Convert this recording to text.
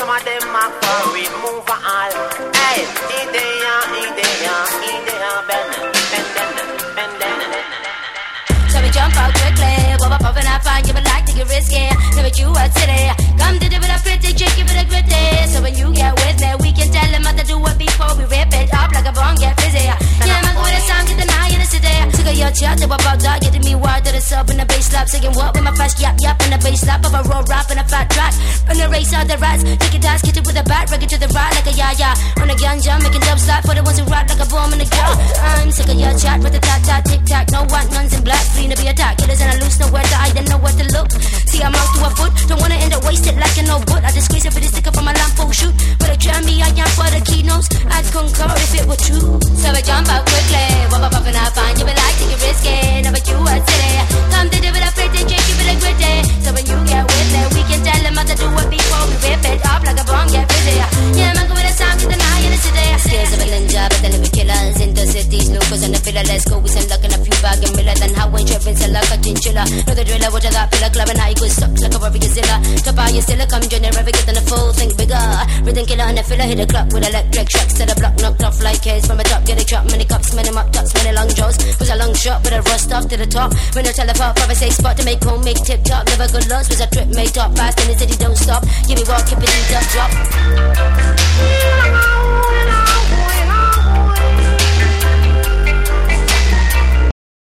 some of them are for it, move all. Hey, idea, bend. So we jump out quickly, pop up and I find you, but like to get risky. Know what you are today. Come to do with a pretty chick, give it a gritty. So when you get with me, we can tell them how to do it before we rip it up like a bong, get busy. Yeah, I'm going with a song, get the eye in the city. Sick of your chat, about that, getting me wired to the sub in the bass slap. Saying what with my fast yap in the bass slap of a raw rap and a fat track. Run the race out the rats, take it dance, get it with a bat, break it to the right like a ya. On a ganja, making dub slap for the ones who ride like a bomb in the gun. I'm sick of your chat with the tat, tic tac, no white nuns in black. To be attacked, killers and I lose nowhere to hide and nowhere to look. See, I'm out to a foot, don't wanna end up wasted like a no boot. I disgrace it for the sticker from my lamppost shoot. But I try me, I am for the keynotes. I'd concur if it were true. So I jump out quickly, wop up and I find you, but like take it risky. Know what you are today. Come to do it, I pretty chick, give it a gritty. So when you get with it, we can tell them how to do it before we rip it up like a bomb, get busy. Yeah, man, go with a sound, get the eye in the city. Skills of a ninja, but then we killers in the cities, Lucas and the filler. Let's go with some luck and a few bag and miller. Then how when Vince like a chinchilla. Know the driller, what I got, feel a club and I go suck like a warrior zilla. Top out your still come join every get on the full, think bigger. Rhythm killer and the filler hit the clock with electric shocks to the block, knocked off like case from a top, get a drop, many cups, many up tops, many long jaws. Was a long shot, but a rust off to the top. When I tell the pop, I say spot to make home, make tip top, never good loss, was a trip made top, fast in the city, don't stop. Give me walk, keep it in top drop.